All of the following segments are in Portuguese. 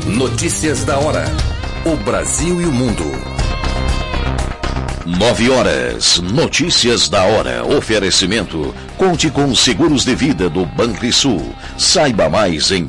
Notícias da hora. O Brasil e o mundo. 9 horas. Notícias da hora. Oferecimento. Conte com seguros de vida do Banrisul. Saiba mais em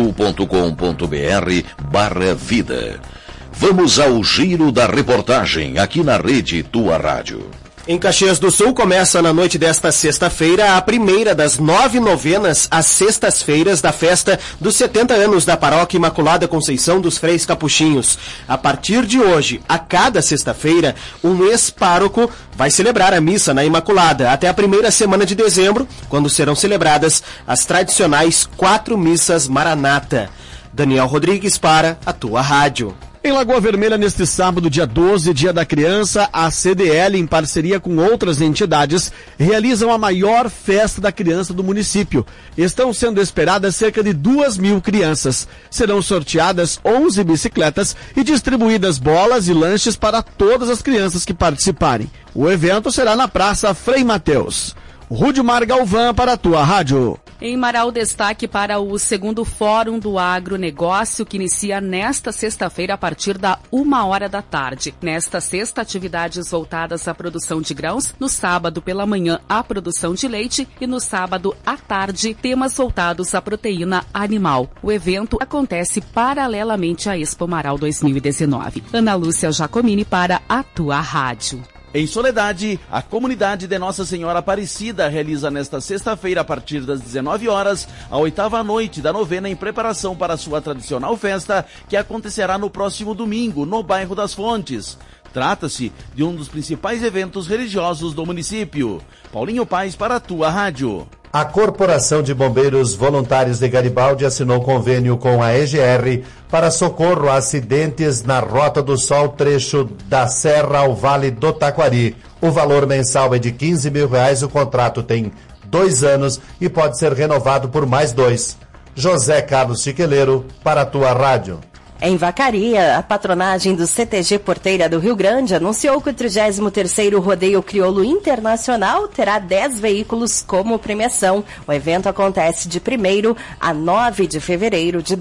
banrisul.com.br/vida. Vamos ao giro da reportagem aqui na Rede Tua Rádio. Em Caxias do Sul começa na noite desta sexta-feira a primeira das 9 novenas às sextas-feiras da festa dos 70 anos da Paróquia Imaculada Conceição dos Freis Capuchinhos. A partir de hoje, a cada sexta-feira, um ex-pároco vai celebrar a missa na Imaculada até a primeira semana de dezembro, quando serão celebradas as tradicionais 4 missas Maranata. Daniel Rodrigues para a Tua Rádio. Em Lagoa Vermelha, neste sábado, dia 12, Dia da Criança, a CDL, em parceria com outras entidades, realizam a maior festa da criança do município. Estão sendo esperadas cerca de 2.000 crianças. Serão sorteadas 11 bicicletas e distribuídas bolas e lanches para todas as crianças que participarem. O evento será na Praça Frei Mateus. Rudimar Galvão para a Tua Rádio. Em Marau, destaque para o segundo Fórum do Agronegócio, que inicia nesta sexta-feira a partir da 1h da tarde. Nesta sexta, atividades voltadas à produção de grãos, no sábado pela manhã à produção de leite e no sábado à tarde, temas voltados à proteína animal. O evento acontece paralelamente à Expo Marau 2019. Ana Lúcia Jacomini para a Tua Rádio. Em Soledade, a comunidade de Nossa Senhora Aparecida realiza nesta sexta-feira, a partir das 19 horas, a 8ª noite da novena em preparação para a sua tradicional festa, que acontecerá no próximo domingo, no bairro das Fontes. Trata-se de um dos principais eventos religiosos do município. Paulinho Paes para a Tua Rádio. A Corporação de Bombeiros Voluntários de Garibaldi assinou convênio com a EGR para socorro a acidentes na Rota do Sol, trecho da Serra ao Vale do Taquari. O valor mensal é de R$15.000, o contrato tem 2 anos e pode ser renovado por mais 2. José Carlos Chiqueleiro, para a Tua Rádio. Em Vacaria, a patronagem do CTG Porteira do Rio Grande anunciou que o 33º Rodeio Crioulo Internacional terá 10 veículos como premiação. O evento acontece de 1º a 9 de fevereiro de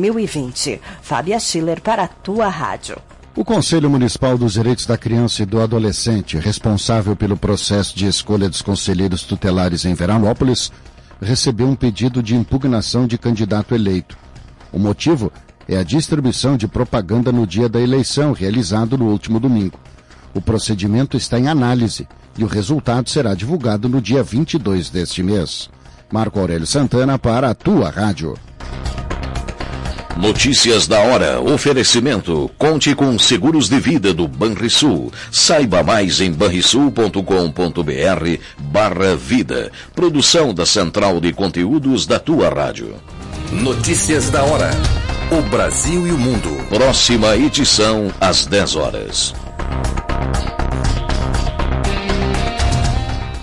2020. Fábia Schiller para a Tua Rádio. O Conselho Municipal dos Direitos da Criança e do Adolescente, responsável pelo processo de escolha dos conselheiros tutelares em Veranópolis, recebeu um pedido de impugnação de candidato eleito. O motivo é a distribuição de propaganda no dia da eleição, realizado no último domingo. O procedimento está em análise e o resultado será divulgado no dia 22 deste mês. Marco Aurélio Santana para a Tua Rádio. Notícias da hora. Oferecimento. Conte com seguros de vida do Banrisul. Saiba mais em banrisul.com.br/vida. Produção da Central de Conteúdos da Tua Rádio. Notícias da hora. O Brasil e o mundo. Próxima edição às 10 horas.